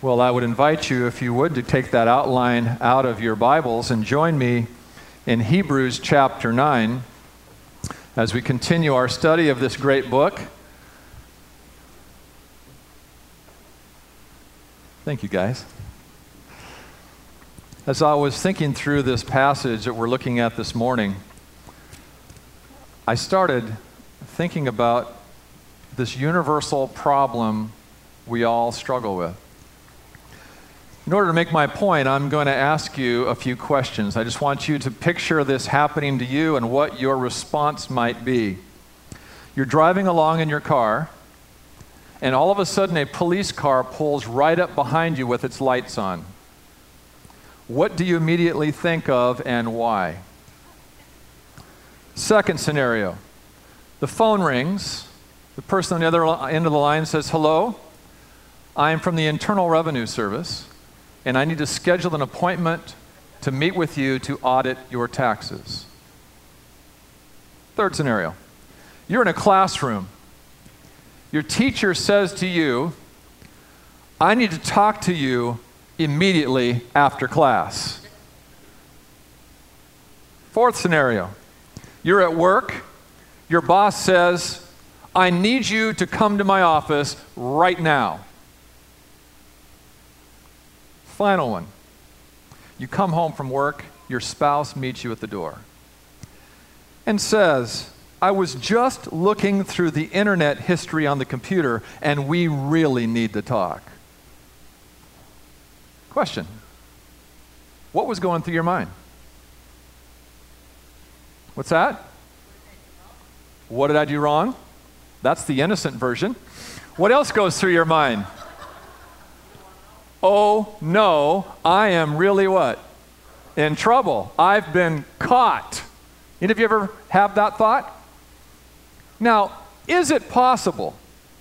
Well, I would invite you, if you would, to take that outline out of your Bibles and join me in Hebrews chapter 9 as we continue our study of this great book. Thank you, guys. As I was thinking through this passage that we're looking at this morning, I started thinking about this universal problem we all struggle with. In order to make my point, I'm going to ask you a few questions. I just want you to picture this happening to you and what your response might be. You're driving along in your car, and all of a sudden a police car pulls right up behind you with its lights on. What do you immediately think of and why? Second scenario, the phone rings. The person on the other end of the line says, "Hello, I am from the Internal Revenue Service, and I need to schedule an appointment to meet with you to audit your taxes." Third scenario, you're in a classroom. Your teacher says to you, "I need to talk to you immediately after class." Fourth scenario, you're at work. Your boss says, "I need you to come to my office right now." Final one, you come home from work, your spouse meets you at the door and says, "I was just looking through the internet history on the computer and we really need to talk." Question, what was going through your mind? What's that? What did I do wrong? That's the innocent version. What else goes through your mind? Oh no, I am really what? In trouble. I've been caught. Any of you ever have that thought? Now, is it possible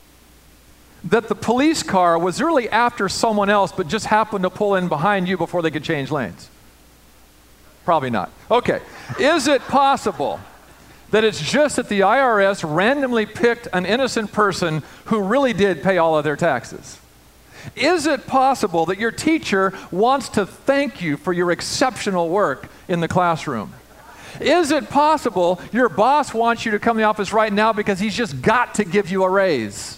that the police car was really after someone else but just happened to pull in behind you before they could change lanes? Probably not. Okay. Is it possible that it's just that the IRS randomly picked an innocent person who really did pay all of their taxes? Is it possible that your teacher wants to thank you for your exceptional work in the classroom? Is it possible your boss wants you to come to the office right now because he's just got to give you a raise?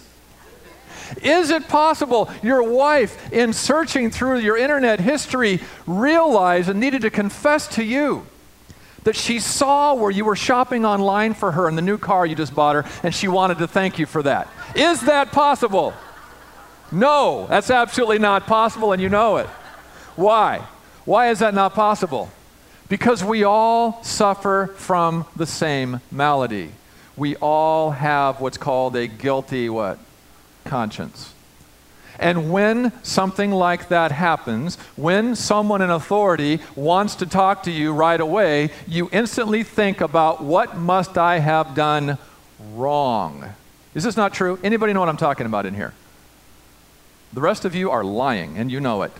Is it possible your wife, in searching through your internet history, realized and needed to confess to you that she saw where you were shopping online for her in the new car you just bought her, and she wanted to thank you for that? Is that possible? No, that's absolutely not possible, and you know it. Why? Why is that not possible? Because we all suffer from the same malady. We all have what's called a guilty what? Conscience. And when something like that happens, when someone in authority wants to talk to you right away, you instantly think about, what must I have done wrong? Is this not true? Anybody know what I'm talking about in here? The rest of you are lying, and you know it.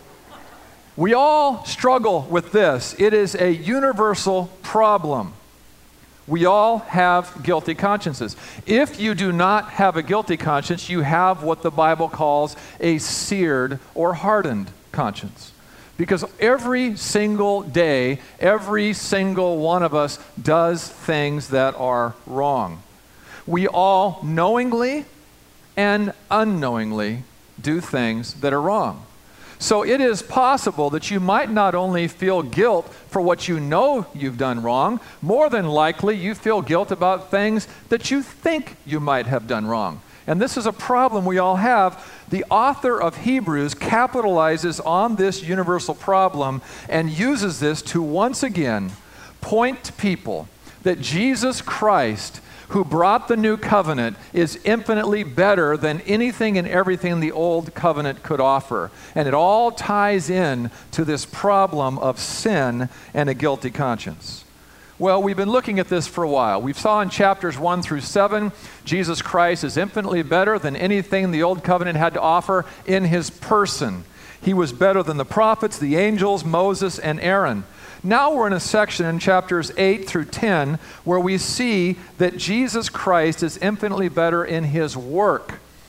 We all struggle with this. It is a universal problem. We all have guilty consciences. If you do not have a guilty conscience, you have what the Bible calls a seared or hardened conscience. Because every single day, every single one of us does things that are wrong. We all knowingly and unknowingly do things that are wrong. So it is possible that you might not only feel guilt for what you know you've done wrong, more than likely you feel guilt about things that you think you might have done wrong. And this is a problem we all have. The author of Hebrews capitalizes on this universal problem and uses this to once again point to people that Jesus Christ, who brought the new covenant, is infinitely better than anything and everything the old covenant could offer. And it all ties in to this problem of sin and a guilty conscience. Well, we've been looking at this for a while. We saw in chapters 1 through 7, Jesus Christ is infinitely better than anything the old covenant had to offer in his person. He was better than the prophets, the angels, Moses, and Aaron. Now we're in a section in chapters 8 through 10 where we see that Jesus Christ is infinitely better in his work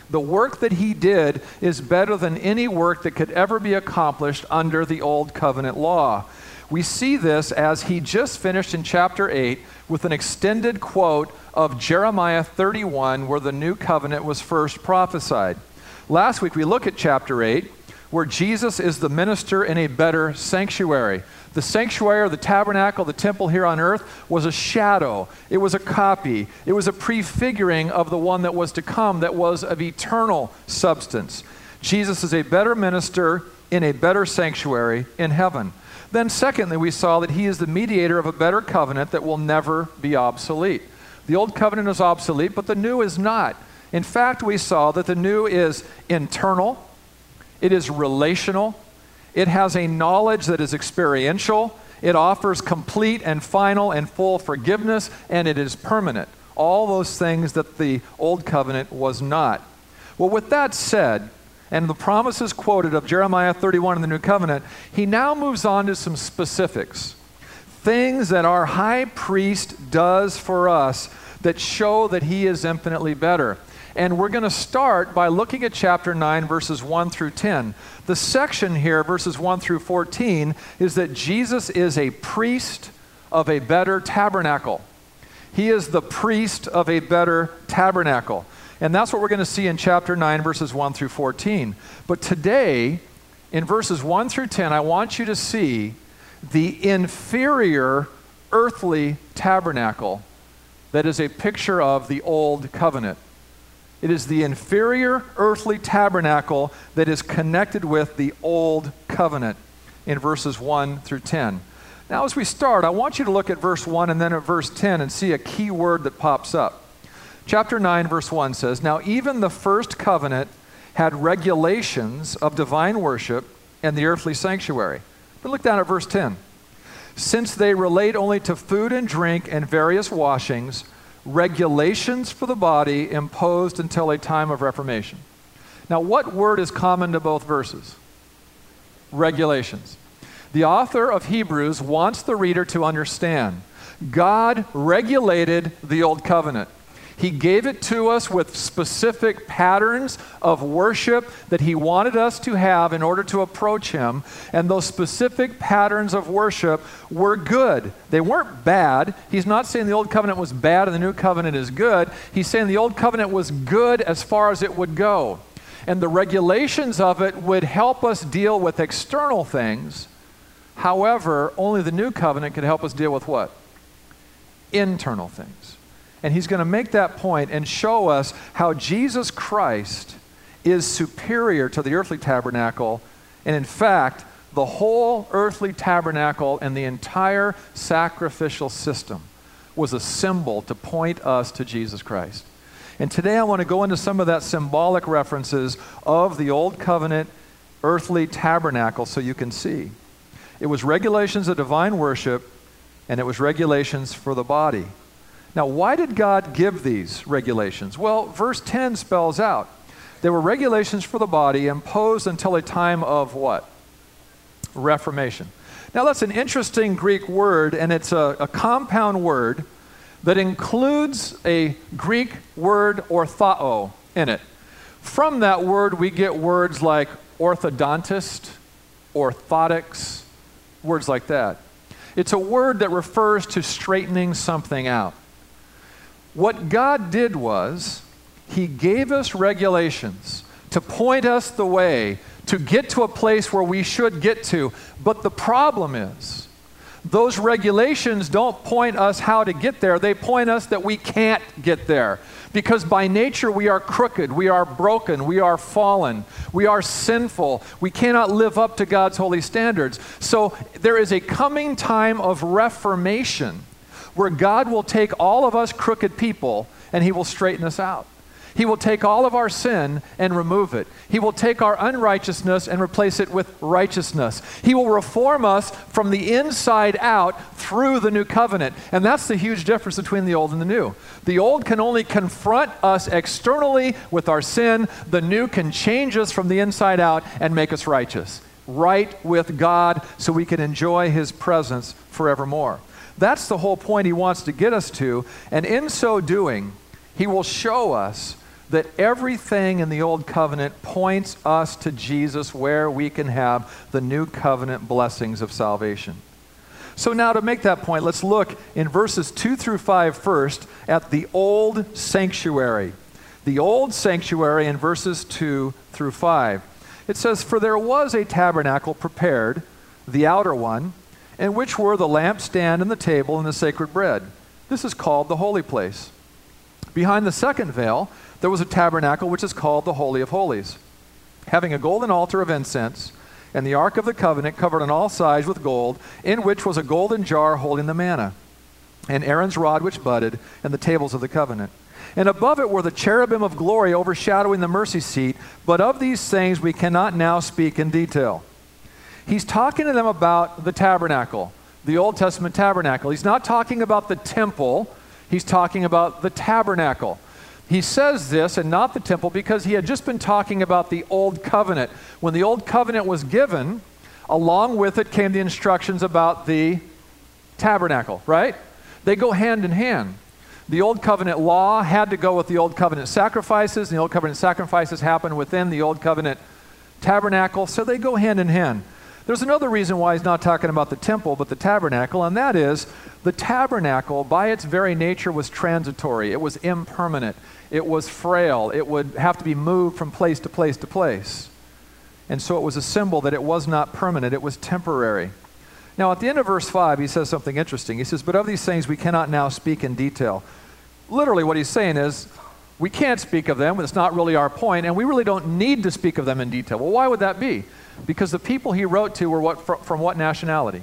The work that he did is better than any work that could ever be accomplished under the Old Covenant law. We see this as he just finished in chapter 8 with an extended quote of Jeremiah 31, where the new covenant was first prophesied. Last week we looked at chapter 8, where Jesus is the minister in a better sanctuary. The sanctuary, or the tabernacle, the temple here on earth, was a shadow. It was a copy. It was a prefiguring of the one that was to come, that was of eternal substance. Jesus is a better minister in a better sanctuary in heaven. Then secondly, we saw that he is the mediator of a better covenant that will never be obsolete. The old covenant is obsolete, but the new is not. In fact, we saw that the new is internal, it is relational, it has a knowledge that is experiential, it offers complete and final and full forgiveness, and it is permanent. All those things that the old covenant was not. Well, with that said, and the promises quoted of Jeremiah 31 in the New Covenant, he now moves on to some specifics. Things that our high priest does for us that show that he is infinitely better. And we're going to start by looking at chapter 9, verses 1 through 10. The section here, verses 1 through 14, is that Jesus is a priest of a better tabernacle. He is the priest of a better tabernacle. And that's what we're going to see in chapter 9, verses 1 through 14. But today, in verses 1 through 10, I want you to see the inferior earthly tabernacle that is a picture of the old covenant. It is the inferior earthly tabernacle that is connected with the old covenant in verses 1 through 10. Now, as we start, I want you to look at verse 1 and then at verse 10 and see a key word that pops up. Chapter 9, verse 1 says, "Now even the first covenant had regulations of divine worship and the earthly sanctuary." But look down at verse 10. "Since they relate only to food and drink and various washings, regulations for the body imposed until a time of reformation." Now, what word is common to both verses? Regulations. The author of Hebrews wants the reader to understand God regulated the old covenant. He gave it to us with specific patterns of worship that he wanted us to have in order to approach him. And those specific patterns of worship were good. They weren't bad. He's not saying the old covenant was bad and the new covenant is good. He's saying the old covenant was good as far as it would go. And the regulations of it would help us deal with external things. However, only the new covenant could help us deal with what? Internal things. And he's going to make that point and show us how Jesus Christ is superior to the earthly tabernacle. And in fact, the whole earthly tabernacle and the entire sacrificial system was a symbol to point us to Jesus Christ. And today I want to go into some of that symbolic references of the old covenant earthly tabernacle so you can see. It was regulations of divine worship, and it was regulations for the body. Now, why did God give these regulations? Well, verse 10 spells out. There were regulations for the body imposed until a time of what? Reformation. Now, that's an interesting Greek word, and it's a compound word that includes a Greek word orthao in it. From that word, we get words like orthodontist, orthotics, words like that. It's a word that refers to straightening something out. What God did was, he gave us regulations to point us the way to get to a place where we should get to. But the problem is, those regulations don't point us how to get there. They point us that we can't get there. Because by nature we are crooked, we are broken, we are fallen, we are sinful. We cannot live up to God's holy standards. So there is a coming time of reformation where God will take all of us crooked people and he will straighten us out. He will take all of our sin and remove it. He will take our unrighteousness and replace it with righteousness. He will reform us from the inside out through the new covenant. And that's the huge difference between the old and the new. The old can only confront us externally with our sin. The new can change us from the inside out and make us righteous. Right with God so we can enjoy his presence forevermore. That's the whole point he wants to get us to. And in so doing, he will show us that everything in the Old Covenant points us to Jesus, where we can have the New Covenant blessings of salvation. So now to make that point, let's look in verses 2 through 5 first at the old sanctuary. The old sanctuary in verses 2 through 5. It says, "For there was a tabernacle prepared, the outer one, in which were the lampstand and the table and the sacred bread. This is called the holy place. Behind the second veil, there was a tabernacle which is called the Holy of Holies, having a golden altar of incense, and the ark of the covenant covered on all sides with gold, in which was a golden jar holding the manna, and Aaron's rod which budded, and the tables of the covenant. And above it were the cherubim of glory overshadowing the mercy seat, but of these things we cannot now speak in detail." He's talking to them about the tabernacle, the Old Testament tabernacle. He's not talking about the temple. He's talking about the tabernacle. He says this and not the temple because he had just been talking about the Old Covenant. When the Old Covenant was given, along with it came the instructions about the tabernacle, right? They go hand in hand. The Old Covenant law had to go with the Old Covenant sacrifices, and the Old Covenant sacrifices happen within the Old Covenant tabernacle, so they go hand in hand. There's another reason why he's not talking about the temple, but the tabernacle, and that is the tabernacle, by its very nature, was transitory. It was impermanent. It was frail. It would have to be moved from place to place to place. And so it was a symbol that it was not permanent. It was temporary. Now, at the end of verse 5, he says something interesting. He says, "But of these things we cannot now speak in detail." Literally what he's saying is, we can't speak of them. It's not really our point, and we really don't need to speak of them in detail. Well, why would that be? Because the people he wrote to were from what nationality?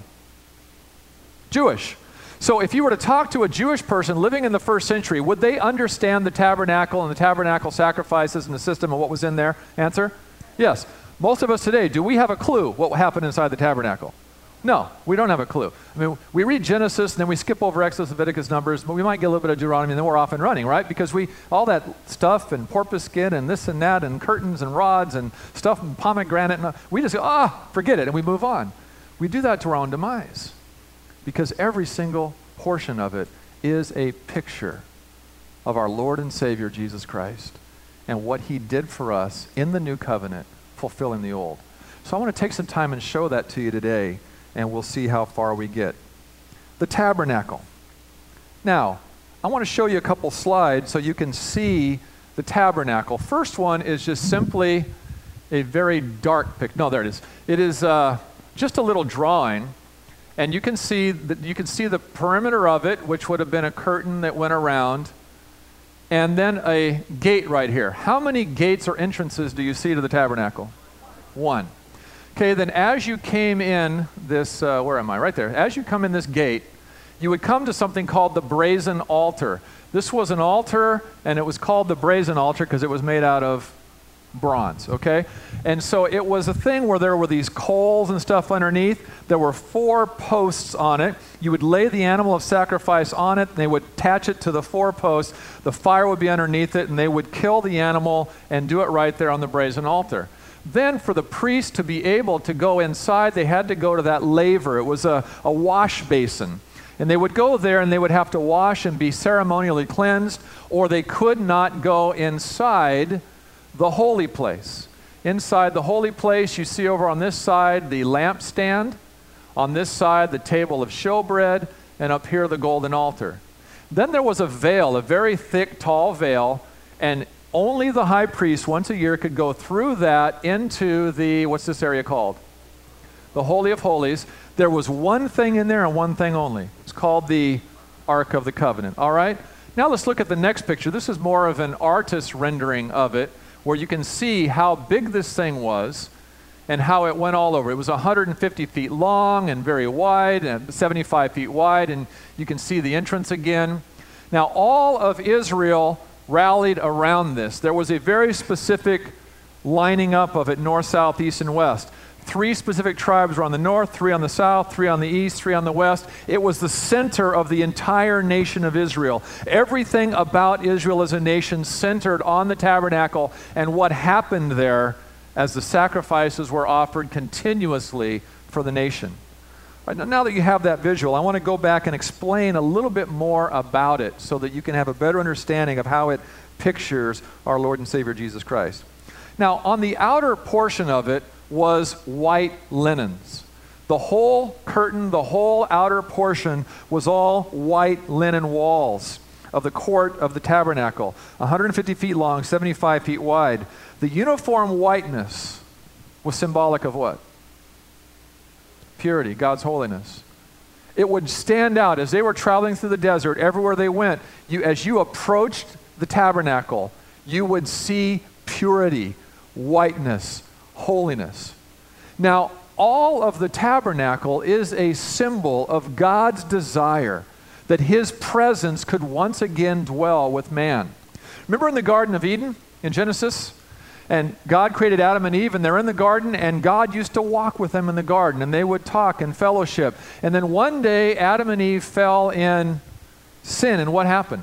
Jewish. So if you were to talk to a Jewish person living in the first century, would they understand the tabernacle and the tabernacle sacrifices and the system and what was in there? Answer? Yes. Most of us today, do we have a clue what happened inside the tabernacle? No, we don't have a clue. I mean, we read Genesis and then we skip over Exodus, Leviticus, Numbers, but we might get a little bit of Deuteronomy and then we're off and running, right? Because all that stuff and porpoise skin and this and that and curtains and rods and stuff and pomegranate, and we just go, forget it, and we move on. We do that to our own demise because every single portion of it is a picture of our Lord and Savior, Jesus Christ, and what he did for us in the new covenant, fulfilling the old. So I want to take some time and show that to you today, and we'll see how far we get. The tabernacle. Now, I want to show you a couple slides so you can see the tabernacle. First one is just simply a very dark picture. No, there it is. It is just a little drawing, and you can see the perimeter of it, which would have been a curtain that went around, and then a gate right here. How many gates or entrances do you see to the tabernacle? One. Okay, then as you came in this, where am I? Right there. As you come in this gate, you would come to something called the brazen altar. This was an altar, and it was called the brazen altar because it was made out of bronze, okay? And so it was a thing where there were these coals and stuff underneath. There were 4 posts on it. You would lay the animal of sacrifice on it, and they would attach it to the 4 posts. The fire would be underneath it, and they would kill the animal and do it right there on the brazen altar. Then for the priest to be able to go inside, they had to go to that laver. It was a wash basin. And they would go there and they would have to wash and be ceremonially cleansed, or they could not go inside the holy place. Inside the holy place, you see over on this side the lampstand, on this side the table of showbread, and up here the golden altar. Then there was a veil, a very thick, tall veil, and only the high priest once a year could go through that into the, what's this area called? The Holy of Holies. There was one thing in there and one thing only. It's called the Ark of the Covenant. All right? Now let's look at the next picture. This is more of an artist's rendering of it, where you can see how big this thing was and how it went all over. It was 150 feet long and very wide, and 75 feet wide, and you can see the entrance again. Now all of Israel rallied around this. There was a very specific lining up of it, north, south, east, and west. 3 specific tribes were on the north, 3 on the south, 3 on the east, 3 on the west. It was the center of the entire nation of Israel. Everything about Israel as a nation centered on the tabernacle and what happened there as the sacrifices were offered continuously for the nation. Right, now that you have that visual, I want to go back and explain a little bit more about it so that you can have a better understanding of how it pictures our Lord and Savior Jesus Christ. Now, on the outer portion of it was white linens. The whole curtain, the whole outer portion was all white linen walls of the court of the tabernacle, 150 feet long, 75 feet wide. The uniform whiteness was symbolic of what? Purity, God's holiness. It would stand out as they were traveling through the desert, everywhere they went. As you approached the tabernacle, you would see purity, whiteness, holiness. Now, all of the tabernacle is a symbol of God's desire that his presence could once again dwell with man. Remember in the Garden of Eden in Genesis? And God created Adam and Eve, and they're in the garden, and God used to walk with them in the garden, and they would talk and fellowship. And then one day, Adam and Eve fell in sin, and what happened?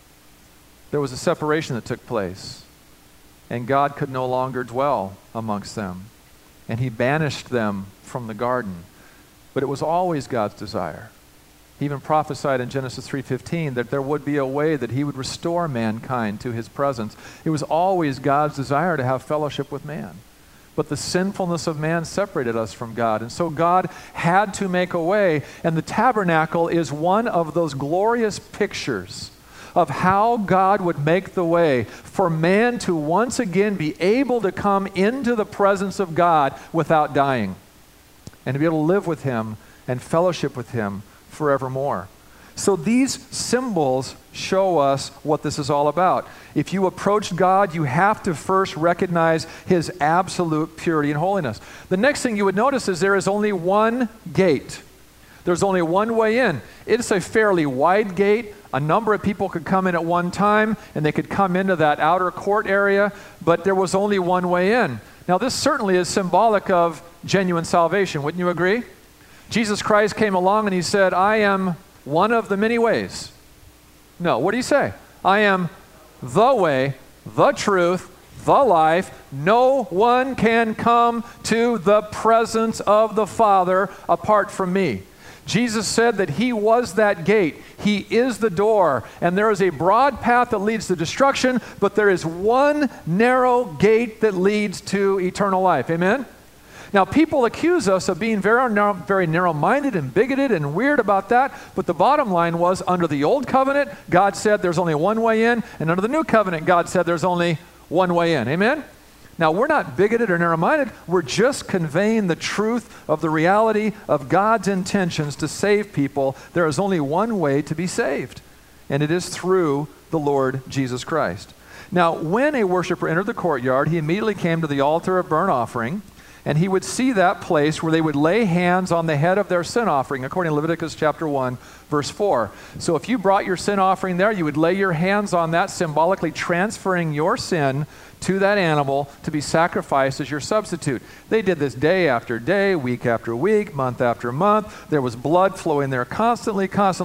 There was a separation that took place, and God could no longer dwell amongst them. And he banished them from the garden. But it was always God's desire. He even prophesied in Genesis 3:15 that there would be a way that he would restore mankind to his presence. It was always God's desire to have fellowship with man. But the sinfulness of man separated us from God. And so God had to make a way. And the tabernacle is one of those glorious pictures of how God would make the way for man to once again be able to come into the presence of God without dying, and to be able to live with him and fellowship with him forevermore. So these symbols show us what this is all about. If you approach God, you have to first recognize his absolute purity and holiness. The next thing you would notice is there is only one gate. There's only one way in. It's a fairly wide gate. A number of people could come in at one time, and they could come into that outer court area, but there was only one way in. Now, this certainly is symbolic of genuine salvation. Wouldn't you agree? Jesus Christ came along and he said, I am one of the many ways. No, what did he say? I am the way, the truth, the life. No one can come to the presence of the Father apart from me. Jesus said that he was that gate. He is the door. And there is a broad path that leads to destruction, but there is one narrow gate that leads to eternal life. Amen? Now, people accuse us of being very narrow-minded and bigoted and weird about that, but the bottom line was, under the old covenant, God said there's only one way in, and under the new covenant, God said there's only one way in. Amen? Now, we're not bigoted or narrow-minded. We're just conveying the truth of the reality of God's intentions to save people. There is only one way to be saved, and it is through the Lord Jesus Christ. Now, when a worshiper entered the courtyard, he immediately came to the altar of burnt offering, and he would see that place where they would lay hands on the head of their sin offering, according to Leviticus chapter 1, verse 4. So if you brought your sin offering there, you would lay your hands on that, symbolically transferring your sin to that animal to be sacrificed as your substitute. They did this day after day, week after week, month after month. There was blood flowing there constantly.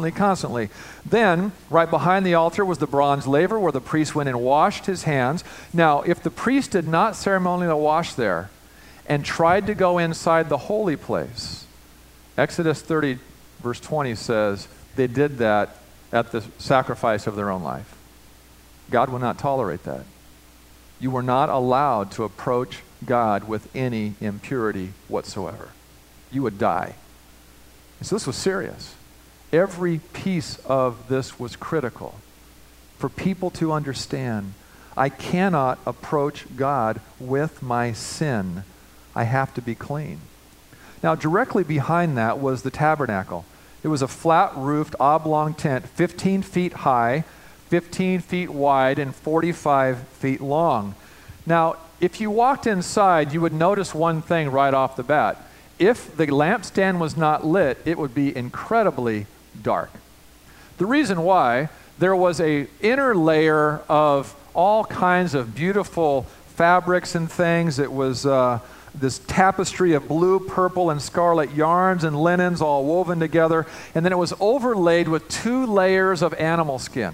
Then, right behind the altar was the bronze laver where the priest went and washed his hands. Now, if the priest did not ceremonially wash there and tried to go inside the holy place, Exodus 30, verse 20 says they did that at the sacrifice of their own life. God will not tolerate that. You were not allowed to approach God with any impurity whatsoever. You would die. And so this was serious. Every piece of this was critical for people to understand, I cannot approach God with my sin. I have to be clean. Now, directly behind that was the tabernacle. It was a flat-roofed, oblong tent, 15 feet high, 15 feet wide, and 45 feet long. Now, if you walked inside, you would notice one thing right off the bat. If the lampstand was not lit, it would be incredibly dark. The reason why, there was an inner layer of all kinds of beautiful fabrics and things. It was this tapestry of blue, purple, and scarlet yarns and linens all woven together. And then it was overlaid with 2 layers of animal skin.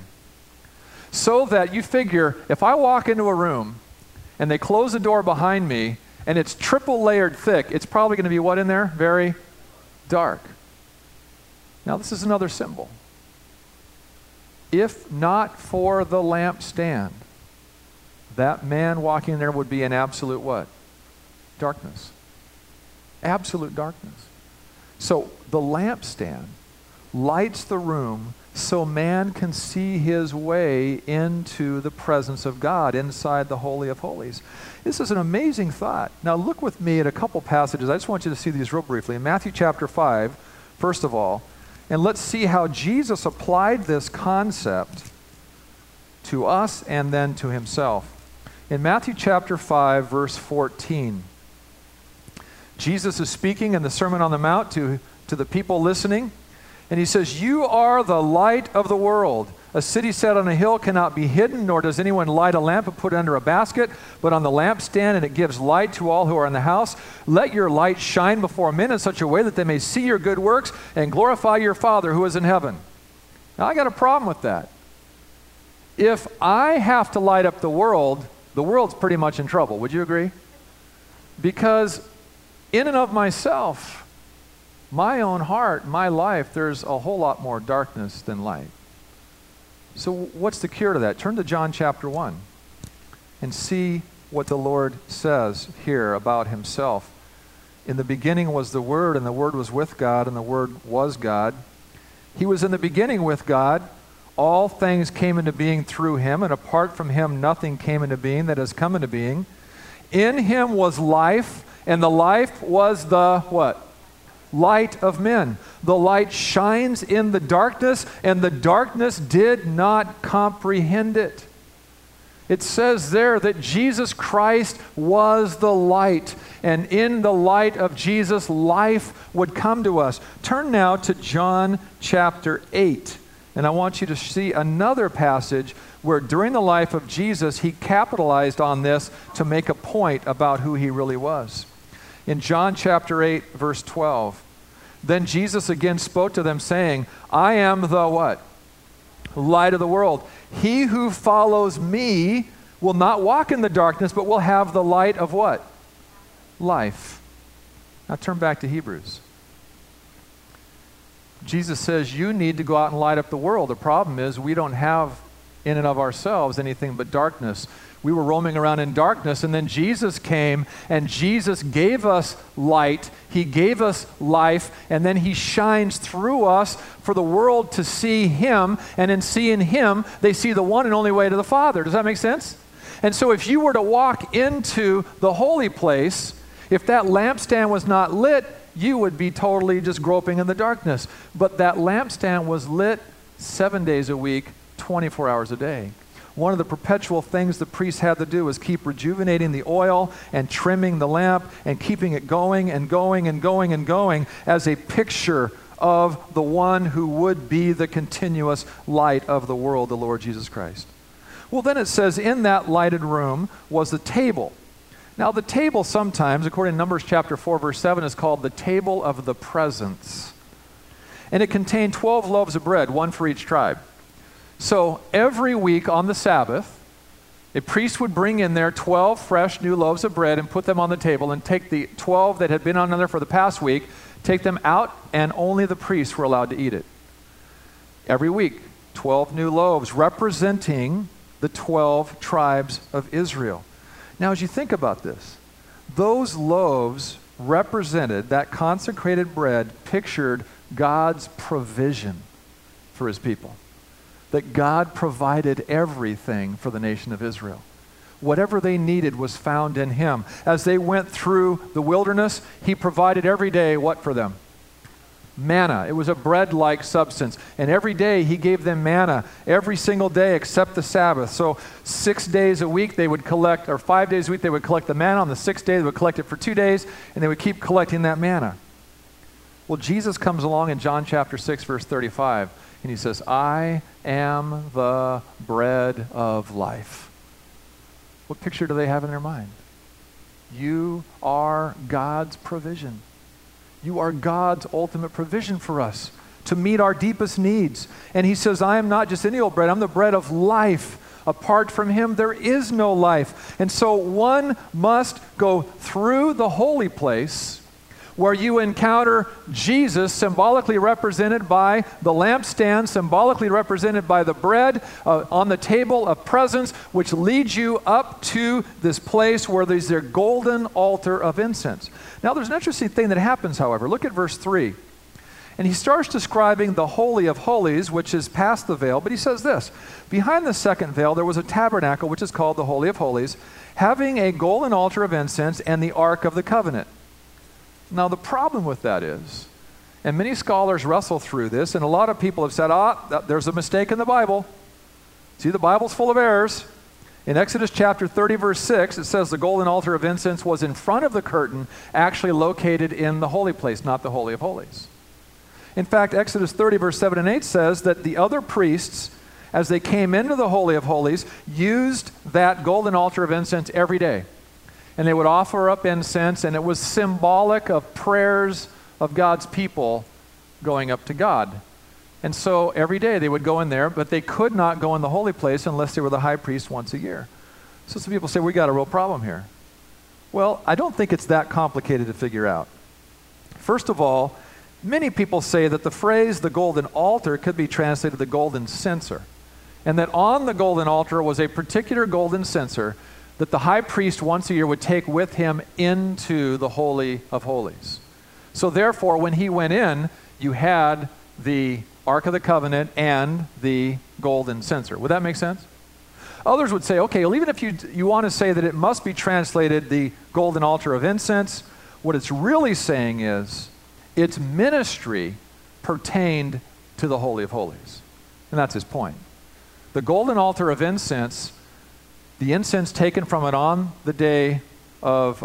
So that you figure, if I walk into a room and they close the door behind me and it's triple layered thick, it's probably going to be what in there? Very dark. Now, this is another symbol. If not for the lampstand, that man walking there would be in absolute what? Darkness. Absolute darkness. So the lampstand lights the room so man can see his way into the presence of God inside the Holy of Holies. This is an amazing thought. Now look with me at a couple passages. I just want you to see these real briefly. In Matthew chapter 5, first of all, and let's see how Jesus applied this concept to us and then to himself. In Matthew chapter 5, verse 14, Jesus is speaking in the Sermon on the Mount to the people listening. And he says, "You are the light of the world. A city set on a hill cannot be hidden, nor does anyone light a lamp and put it under a basket, but on the lampstand, and it gives light to all who are in the house. Let your light shine before men in such a way that they may see your good works and glorify your Father who is in heaven." Now, I got a problem with that. If I have to light up the world's pretty much in trouble. Would you agree? Because in and of myself, my own heart, my life, there's a whole lot more darkness than light. So what's the cure to that? Turn to John chapter 1 and see what the Lord says here about himself. In the beginning was the Word, and the Word was with God, and the Word was God. He was in the beginning with God. All things came into being through him, and apart from him nothing came into being that has come into being. In him was life, and the life was the what? Light of men. The light shines in the darkness, and the darkness did not comprehend it. It says there that Jesus Christ was the light, and in the light of Jesus, life would come to us. Turn now to John chapter 8, and I want you to see another passage where during the life of Jesus, he capitalized on this to make a point about who he really was. In John chapter 8, verse 12, "Then Jesus again spoke to them, saying, I am the what? Light of the world. He who follows me will not walk in the darkness, but will have the light of what? Life." Now turn back to Hebrews. Jesus says you need to go out and light up the world. The problem is we don't have in and of ourselves anything but darkness. We were roaming around in darkness, and then Jesus came, and Jesus gave us light. He gave us life, and then he shines through us for the world to see him, and in seeing him, they see the one and only way to the Father. Does that make sense? And so if you were to walk into the holy place, if that lampstand was not lit, you would be totally just groping in the darkness. But that lampstand was lit 7 days a week, 24 hours a day. One of the perpetual things the priests had to do was keep rejuvenating the oil and trimming the lamp and keeping it going and going and going and going as a picture of the one who would be the continuous light of the world, the Lord Jesus Christ. Well, then it says in that lighted room was the table. Now the table sometimes, according to Numbers chapter 4, verse 7, is called the table of the presence. And it contained 12 loaves of bread, one for each tribe. So every week on the Sabbath, a priest would bring in there 12 fresh new loaves of bread and put them on the table and take the 12 that had been on there for the past week, take them out, and only the priests were allowed to eat it. Every week, 12 new loaves representing the 12 tribes of Israel. Now, as you think about this, those loaves represented, that consecrated bread pictured God's provision for his people. That God provided everything for the nation of Israel. Whatever they needed was found in him. As they went through the wilderness, he provided every day what for them? Manna. It was a bread-like substance. And every day he gave them manna, every single day except the Sabbath. So 6 days a week they would collect, or 5 days a week they would collect the manna. On the 6th day they would collect it for 2 days, and they would keep collecting that manna. Well, Jesus comes along in John chapter 6, verse 35, and he says, I am the bread of life. What picture do they have in their mind? You are God's provision. You are God's ultimate provision for us to meet our deepest needs. And he says, I am not just any old bread, I'm the bread of life. Apart from him, there is no life. And so one must go through the holy place. where you encounter Jesus, symbolically represented by the lampstand, symbolically represented by the bread on the table of presence, which leads you up to this place where there's their golden altar of incense. Now, there's an interesting thing that happens, however. Look at verse 3. And he starts describing the Holy of Holies, which is past the veil, but he says this: behind the second veil there was a tabernacle, which is called the Holy of Holies, having a golden altar of incense and the Ark of the Covenant. Now, the problem with that is, and many scholars wrestle through this, and a lot of people have said, there's a mistake in the Bible. See, the Bible's full of errors. In Exodus chapter 30, verse 6, it says the golden altar of incense was in front of the curtain, actually located in the holy place, not the Holy of Holies. In fact, Exodus 30, verse 7 and 8 says that the other priests, as they came into the Holy of Holies, used that golden altar of incense every day. And they would offer up incense, and it was symbolic of prayers of God's people going up to God. And so every day they would go in there, but they could not go in the holy place unless they were the high priest once a year. So some people say, we got a real problem here. Well, I don't think it's that complicated to figure out. First of all, many people say that the phrase the golden altar could be translated the golden censer, and that on the golden altar was a particular golden censer that the high priest once a year would take with him into the Holy of Holies. So therefore, when he went in, you had the Ark of the Covenant and the golden censer. Would that make sense? Others would say, okay, well, even if you want to say that it must be translated the golden altar of incense, what it's really saying is its ministry pertained to the Holy of Holies. And that's his point. The golden altar of incense, the incense taken from it on the day of,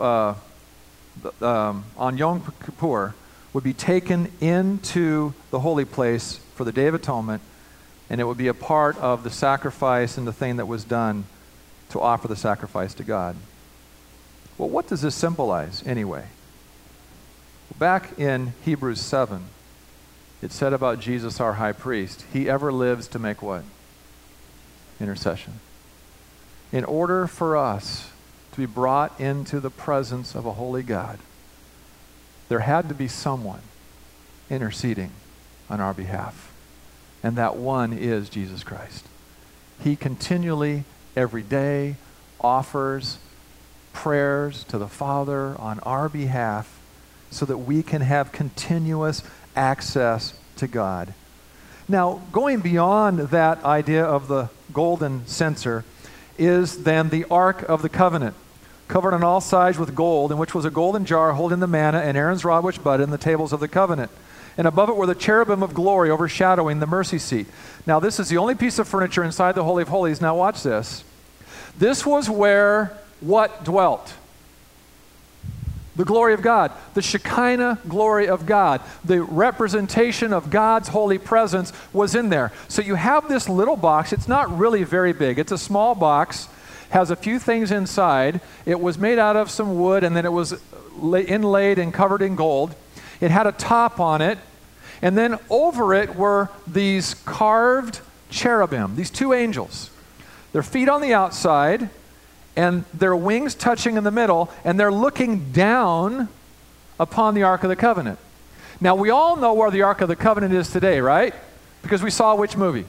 on Yom Kippur, would be taken into the holy place for the Day of Atonement, and it would be a part of the sacrifice and the thing that was done to offer the sacrifice to God. Well, what does this symbolize anyway? Back in Hebrews 7, it said about Jesus, our high priest, he ever lives to make what? Intercession. In order for us to be brought into the presence of a holy God, there had to be someone interceding on our behalf. And that one is Jesus Christ. He continually, every day, offers prayers to the Father on our behalf so that we can have continuous access to God. Now, going beyond that idea of the golden censer is then the Ark of the Covenant, covered on all sides with gold, in which was a golden jar holding the manna and Aaron's rod which budded in the tables of the covenant. And above it were the cherubim of glory overshadowing the mercy seat. Now, this is the only piece of furniture inside the Holy of Holies. Now, watch this. This was where what dwelt? The glory of God, the Shekinah glory of God, the representation of God's holy presence was in there. So you have this little box. It's not really very big. It's a small box, has a few things inside. It was made out of some wood, and then it was inlaid and covered in gold. It had a top on it, and then over it were these carved cherubim, these two angels. Their feet on the outside, and their wings touching in the middle, and they're looking down upon the Ark of the Covenant. Now, we all know where the Ark of the Covenant is today, right? Because we saw which movie?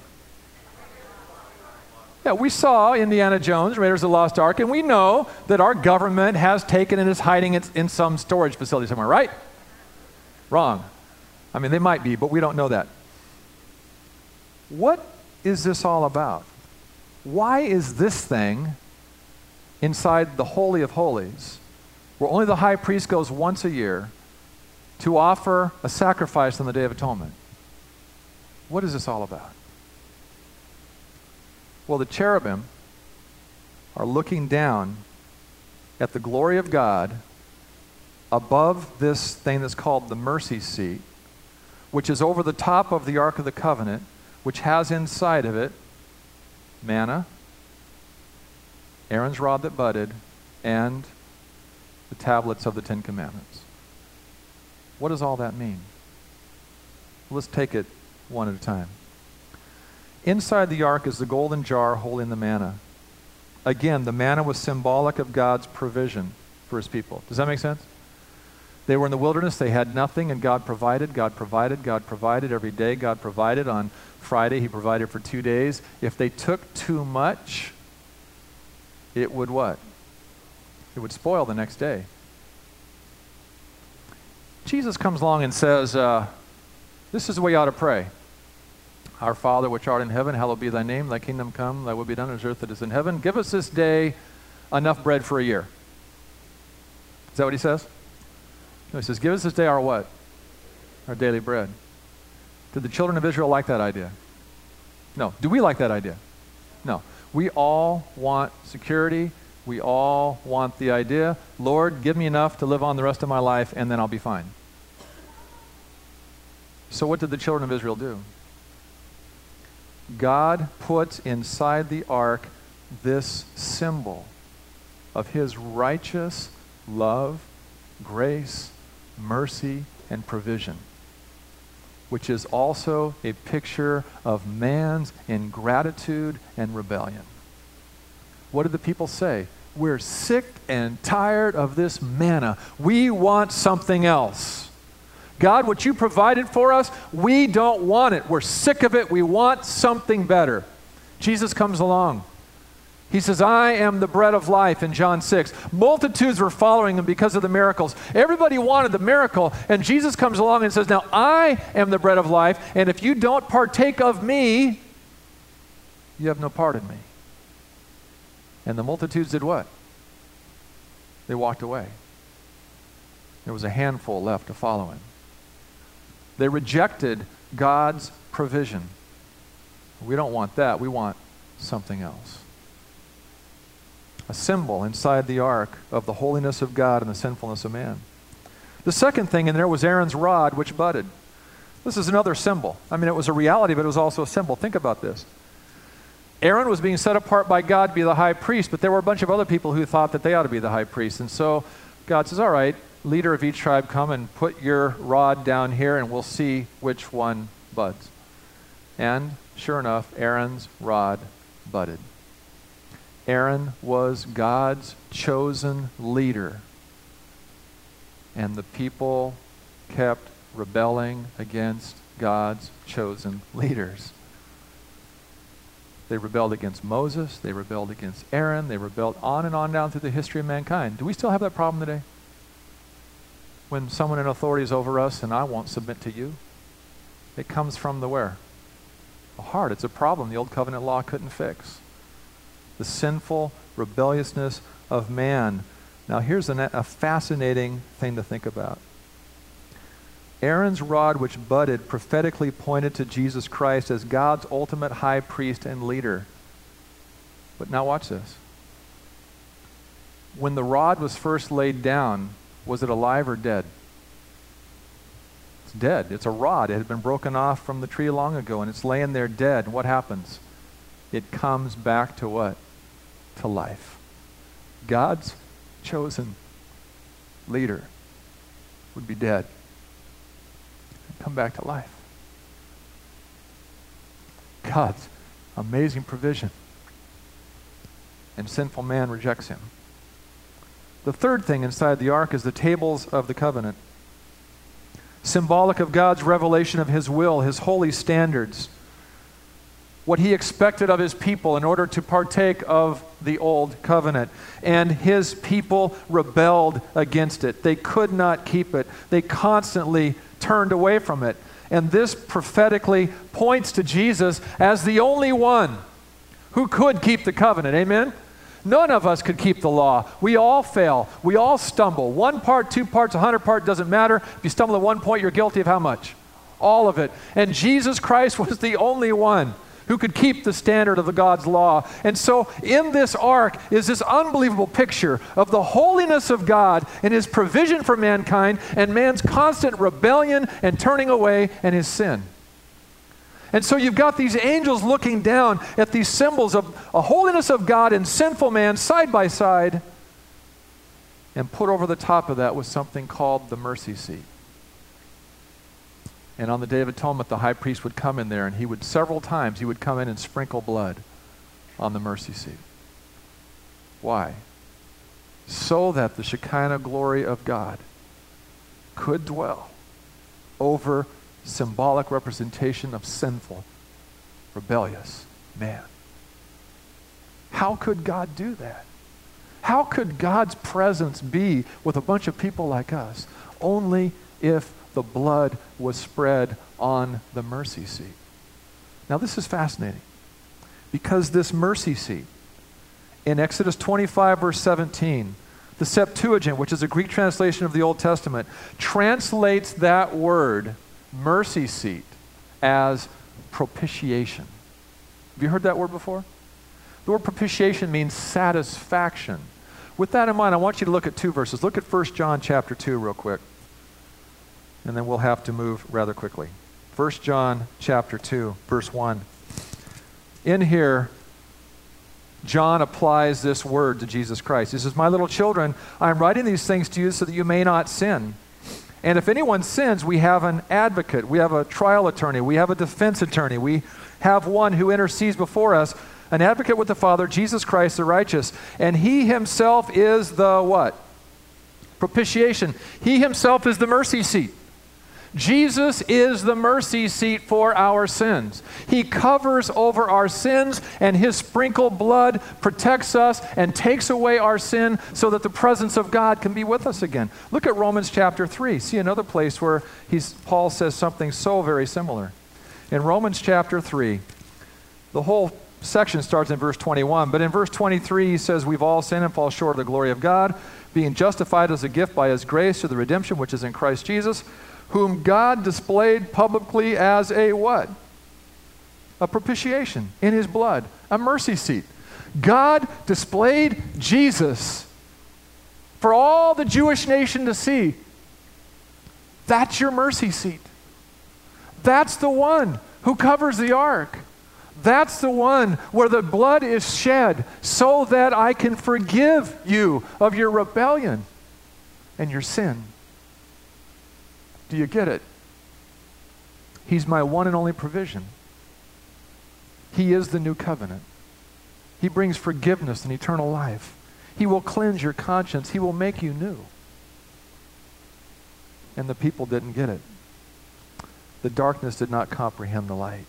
Yeah, we saw Indiana Jones, Raiders of the Lost Ark, and we know that our government has taken and is hiding it in some storage facility somewhere, right? Wrong. I mean, they might be, but we don't know that. What is this all about? Why is this thing inside the Holy of Holies, where only the high priest goes once a year to offer a sacrifice on the Day of Atonement? What is this all about? Well, the cherubim are looking down at the glory of God above this thing that's called the mercy seat, which is over the top of the Ark of the Covenant, which has inside of it manna, Aaron's rod that budded, and the tablets of the Ten Commandments. What does all that mean? Let's take it one at a time. Inside the ark is the golden jar holding the manna. Again, the manna was symbolic of God's provision for his people. Does that make sense? They were in the wilderness, they had nothing, and God provided, God provided, God provided every day. God provided. On Friday, he provided for 2 days. If they took too much, it would what? It would spoil the next day. Jesus comes along and says, this is the way you ought to pray. Our Father, which art in heaven, hallowed be thy name. Thy kingdom come, thy will be done on earth as it is in heaven. Give us this day enough bread for a year. Is that what he says? No, he says, give us this day our what? Our daily bread. Did the children of Israel like that idea? No. Do we like that idea? No. We all want security. We all want the idea, Lord, give me enough to live on the rest of my life, and then I'll be fine. So what did the children of Israel do? God puts inside the ark this symbol of his righteous love, grace, mercy, and provision, which is also a picture of man's ingratitude and rebellion. What did the people say? We're sick and tired of this manna. We want something else. God, what you provided for us, we don't want it. We're sick of it. We want something better. Jesus comes along. He says, I am the bread of life in John 6. Multitudes were following him because of the miracles. Everybody wanted the miracle, and Jesus comes along and says, now I am the bread of life, and if you don't partake of me, you have no part in me. And the multitudes did what? They walked away. There was a handful left to follow him. They rejected God's provision. We don't want that. We want something else. A symbol inside the ark of the holiness of God and the sinfulness of man. The second thing in there was Aaron's rod, which budded. This is another symbol. I mean, it was a reality, but it was also a symbol. Think about this. Aaron was being set apart by God to be the high priest, but there were a bunch of other people who thought that they ought to be the high priest. And so God says, all right, leader of each tribe, come and put your rod down here, and we'll see which one buds. And sure enough, Aaron's rod budded. Aaron was God's chosen leader, and the people kept rebelling against God's chosen leaders. They rebelled against Moses, they rebelled against Aaron, they rebelled on and on down through the history of mankind. Do we still have that problem today? When someone in authority is over us and I won't submit to you? It comes from the where? The heart. It's a problem the old covenant law couldn't fix. The sinful rebelliousness of man. Now here's a fascinating thing to think about. Aaron's rod, which budded, prophetically pointed to Jesus Christ as God's ultimate high priest and leader. But now watch this. When the rod was first laid down, was it alive or dead? It's dead. It's a rod. It had been broken off from the tree long ago, and it's laying there dead. What happens? It comes back to what? To life. God's chosen leader would be dead. Come back to life. God's amazing provision. And sinful man rejects him. The third thing inside the ark is the tables of the covenant. Symbolic of God's revelation of his will, his holy standards. What he expected of his people in order to partake of the old covenant. And his people rebelled against it. They could not keep it. They constantly turned away from it. And this prophetically points to Jesus as the only one who could keep the covenant. Amen? None of us could keep the law. We all fail. We all stumble. 1 part, 2 parts, 100 parts, doesn't matter. If you stumble at 1 point, you're guilty of how much? All of it. And Jesus Christ was the only one who could keep the standard of the God's law. And so in this ark is this unbelievable picture of the holiness of God and his provision for mankind and man's constant rebellion and turning away and his sin. And so you've got these angels looking down at these symbols of a holiness of God and sinful man side by side, and put over the top of that was something called the mercy seat. And on the Day of Atonement, the high priest would come in there, and he would several times, he would come in and sprinkle blood on the mercy seat. Why? So that the Shekinah glory of God could dwell over symbolic representation of sinful, rebellious man. How could God do that? How could God's presence be with a bunch of people like us? Only if the blood was spread on the mercy seat. Now this is fascinating, because this mercy seat, in Exodus 25 verse 17, the Septuagint, which is a Greek translation of the Old Testament, translates that word, mercy seat, as propitiation. Have you heard that word before? The word propitiation means satisfaction. With that in mind, I want you to look at two verses. Look at 1 John chapter 2 real quick. And then we'll have to move rather quickly. 1 John chapter 2, verse 1. In here, John applies this word to Jesus Christ. He says, "My little children, I am writing these things to you so that you may not sin. And if anyone sins, we have an advocate, we have a trial attorney, we have a defense attorney, we have one who intercedes before us, an advocate with the Father, Jesus Christ the righteous. And he himself is the" what? Propitiation. He himself is the mercy seat. Jesus is the mercy seat for our sins. He covers over our sins, and his sprinkled blood protects us and takes away our sin so that the presence of God can be with us again. Look at Romans chapter 3. See another place where Paul says something so very similar. In Romans chapter 3, the whole section starts in verse 21, but in verse 23 he says, "We've all sinned and fall short of the glory of God, being justified as a gift by his grace through the redemption which is in Christ Jesus, whom God displayed publicly as a" what? A propitiation in his blood, a mercy seat. God displayed Jesus for all the Jewish nation to see. That's your mercy seat. That's the one who covers the ark. That's the one where the blood is shed so that I can forgive you of your rebellion and your sin. Do you get it? He's my one and only provision. He is the new covenant. He brings forgiveness and eternal life. He will cleanse your conscience. He will make you new. And the people didn't get it. The darkness did not comprehend the light.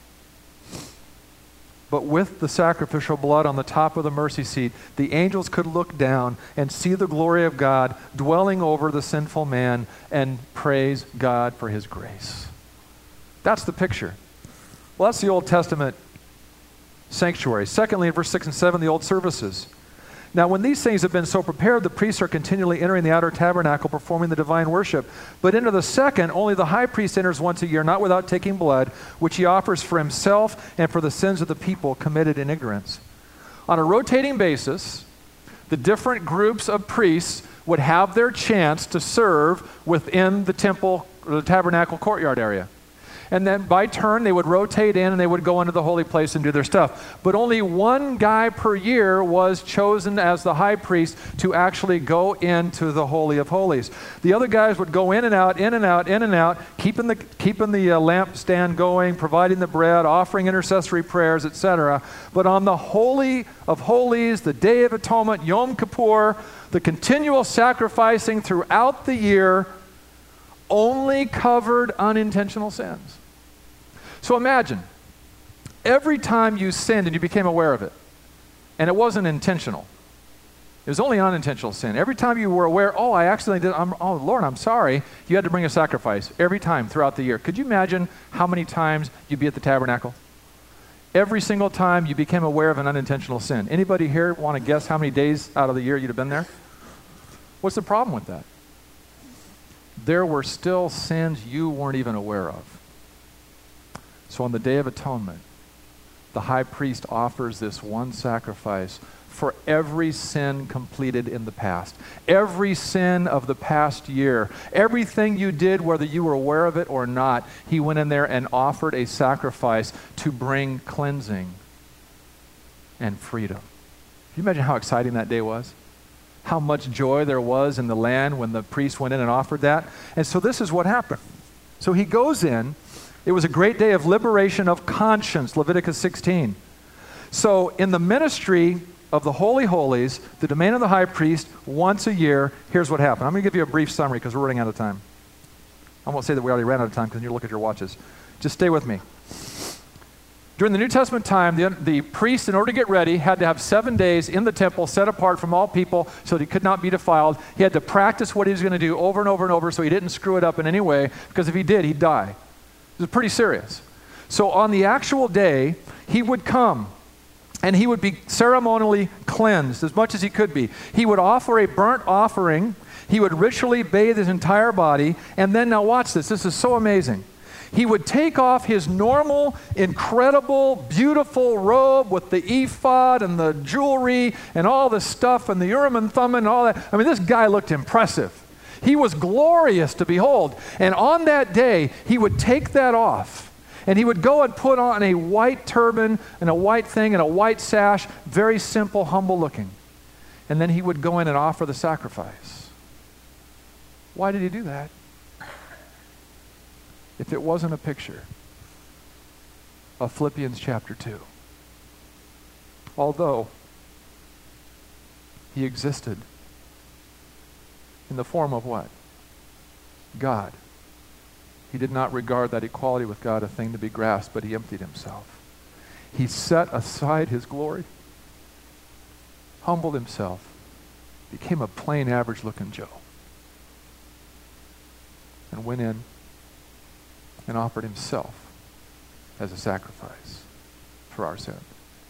But with the sacrificial blood on the top of the mercy seat, the angels could look down and see the glory of God dwelling over the sinful man and praise God for his grace. That's the picture. Well, that's the Old Testament sanctuary. Secondly, in verse 6 and 7, the old services. Now, when these things have been so prepared, the priests are continually entering the outer tabernacle, performing the divine worship. But into the second, only the high priest enters once a year, not without taking blood, which he offers for himself and for the sins of the people committed in ignorance. On a rotating basis, the different groups of priests would have their chance to serve within the temple, or the tabernacle courtyard area. And then by turn, they would rotate in and they would go into the holy place and do their stuff. But only one guy per year was chosen as the high priest to actually go into the Holy of Holies. The other guys would go in and out, in and out, in and out, keeping the lampstand going, providing the bread, offering intercessory prayers, etc. But on the Holy of Holies, the Day of Atonement, Yom Kippur, the continual sacrificing throughout the year only covered unintentional sins. So imagine, every time you sinned and you became aware of it, and it wasn't intentional, it was only unintentional sin. Every time you were aware, oh, I accidentally did, oh, Lord, I'm sorry, you had to bring a sacrifice every time throughout the year. Could you imagine how many times you'd be at the tabernacle? Every single time you became aware of an unintentional sin. Anybody here want to guess how many days out of the year you'd have been there? What's the problem with that? There were still sins you weren't even aware of. So on the Day of Atonement, the high priest offers this one sacrifice for every sin completed in the past. Every sin of the past year. Everything you did, whether you were aware of it or not, he went in there and offered a sacrifice to bring cleansing and freedom. Can you imagine how exciting that day was? How much joy there was in the land when the priest went in and offered that. And so this is what happened. So he goes in. It was a great day of liberation of conscience, Leviticus 16. So in the ministry of the Holy Holies, the domain of the high priest, once a year, here's what happened. I'm going to give you a brief summary because we're running out of time. I won't say that we already ran out of time because you look at your watches. Just stay with me. During the New Testament time, the priest, in order to get ready, had to have 7 days in the temple set apart from all people so that he could not be defiled. He had to practice what he was going to do over and over and over so he didn't screw it up in any way, because if he did, he'd die. It was pretty serious. So on the actual day, he would come and he would be ceremonially cleansed as much as he could be. He would offer a burnt offering. He would ritually bathe his entire body. And then, now watch this. This is so amazing. He would take off his normal, incredible, beautiful robe with the ephod and the jewelry and all the stuff and the Urim and Thummim and all that. I mean, this guy looked impressive. He was glorious to behold. And on that day, he would take that off. And he would go and put on a white turban and a white thing and a white sash, very simple, humble looking. And then he would go in and offer the sacrifice. Why did he do that? If it wasn't a picture of Philippians chapter 2. Although he existed in the form of what? God. He did not regard that equality with God a thing to be grasped, but he emptied himself. He set aside his glory, humbled himself, became a plain, average-looking Joe, and went in and offered himself as a sacrifice for our sin.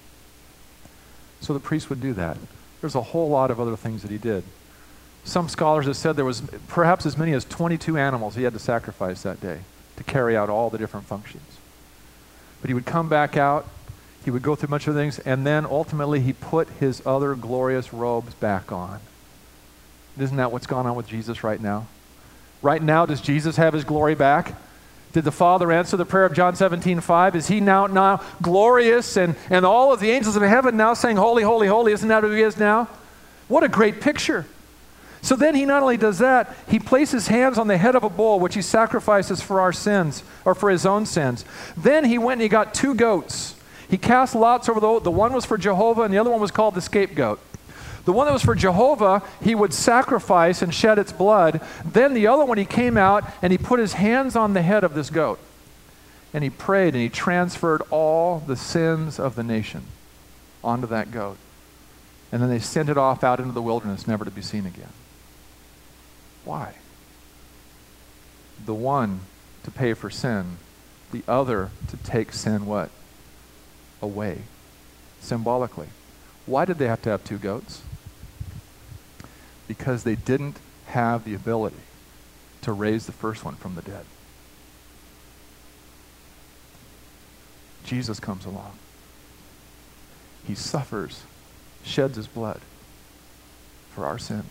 So the priest would do that. There's a whole lot of other things that he did. Some scholars have said there was perhaps as many as 22 animals he had to sacrifice that day to carry out all the different functions. But he would come back out, he would go through much of the things, and then ultimately he put his other glorious robes back on. Isn't that what's gone on with Jesus right now? Right now, does Jesus have his glory back? Did the Father answer the prayer of John 17:5? Is he now glorious and all of the angels of heaven now saying, holy, holy, holy? Isn't that who he is now? What a great picture. So then he not only does that, he places hands on the head of a bull, which he sacrifices for our sins, or for his own sins. Then he went and he got 2 goats. He cast lots over the one was for Jehovah and the other one was called the scapegoat. The one that was for Jehovah, he would sacrifice and shed its blood. Then the other one, he came out and he put his hands on the head of this goat. And he prayed and he transferred all the sins of the nation onto that goat. And then they sent it off out into the wilderness, never to be seen again. Why? The one to pay for sin, the other to take sin what? Away, symbolically. Why did they have to have 2 goats? Because they didn't have the ability to raise the first one from the dead. Jesus comes along. He suffers, sheds his blood for our sin.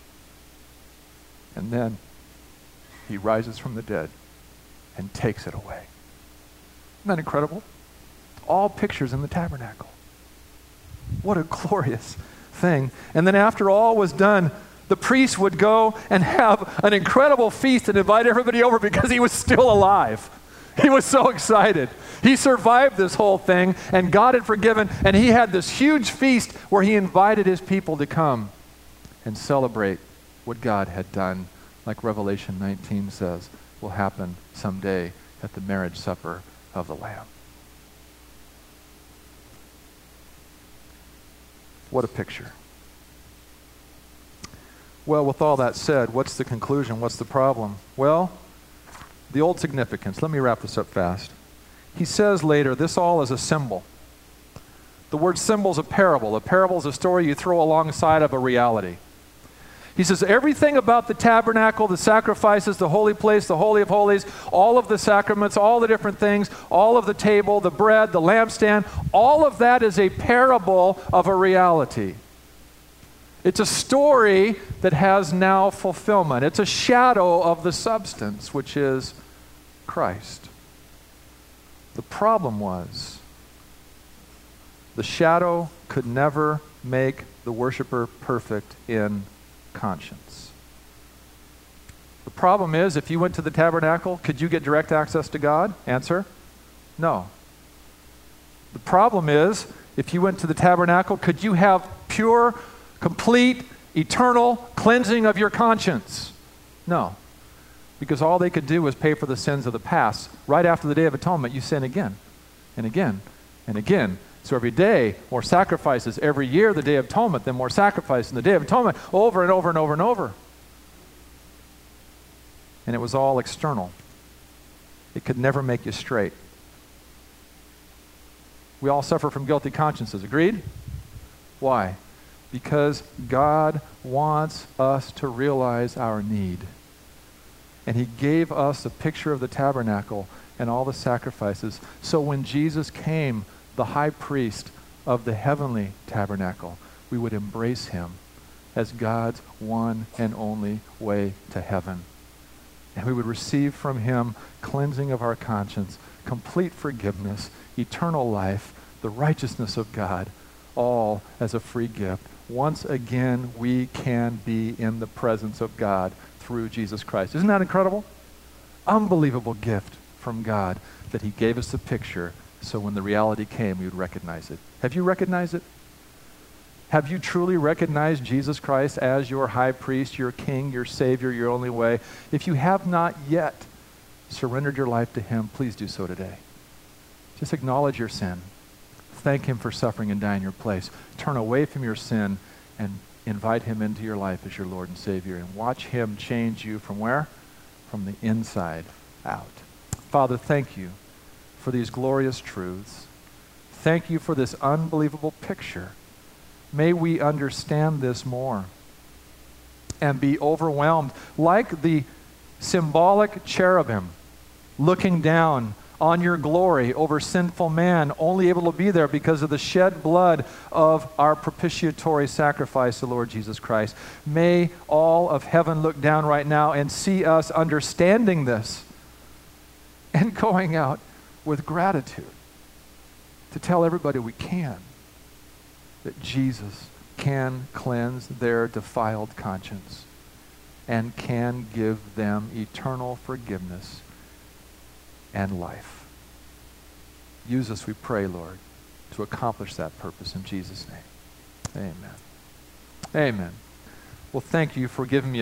And then he rises from the dead and takes it away. Isn't that incredible? All pictures in the tabernacle. What a glorious thing. And then after all was done, the priest would go and have an incredible feast and invite everybody over because he was still alive. He was so excited. He survived this whole thing, and God had forgiven, and he had this huge feast where he invited his people to come and celebrate what God had done, like Revelation 19 says will happen someday at the marriage supper of the Lamb. What a picture. Well, with all that said, what's the conclusion? What's the problem? Well, the old significance. Let me wrap this up fast. He says later, this all is a symbol. The word symbol is a parable. A parable is a story you throw alongside of a reality. He says everything about the tabernacle, the sacrifices, the holy place, the Holy of Holies, all of the sacraments, all the different things, all of the table, the bread, the lampstand, all of that is a parable of a reality. It's a story that has now fulfillment. It's a shadow of the substance, which is Christ. The problem was the shadow could never make the worshiper perfect in conscience. The problem is, if you went to the tabernacle, could you get direct access to God? Answer, no. The problem is, if you went to the tabernacle, could you have pure, complete, eternal cleansing of your conscience? No. because all they could do was pay for the sins of the past. Right after the Day of Atonement, you sin again and again and again. So every day, more sacrifices. Every year, the Day of Atonement, then more sacrifices. And the Day of Atonement, over and over and over and over. And it was all external. It could never make you straight. We all suffer from guilty consciences. Agreed? Why? Because God wants us to realize our need. And he gave us a picture of the tabernacle and all the sacrifices. So when Jesus came, the high priest of the heavenly tabernacle, we would embrace him as God's one and only way to heaven. And we would receive from him cleansing of our conscience, complete forgiveness, eternal life, the righteousness of God, all as a free gift. Once again, we can be in the presence of God through Jesus Christ. Isn't that incredible? Unbelievable gift from God that he gave us a picture so when the reality came, we would recognize it. Have you recognized it? Have you truly recognized Jesus Christ as your high priest, your king, your savior, your only way? If you have not yet surrendered your life to him, please do so today. Just acknowledge your sin. Thank him for suffering and dying in your place. Turn away from your sin and invite him into your life as your Lord and Savior, and watch him change you from where? From the inside out. Father, thank you for these glorious truths. Thank you for this unbelievable picture. May we understand this more and be overwhelmed like the symbolic cherubim looking down on your glory over sinful man, only able to be there because of the shed blood of our propitiatory sacrifice, the Lord Jesus Christ. May all of heaven look down right now and see us understanding this and going out with gratitude to tell everybody we can that Jesus can cleanse their defiled conscience and can give them eternal forgiveness and life. Use us, we pray, Lord, to accomplish that purpose in Jesus' name. Amen. Amen. Well, thank you for giving me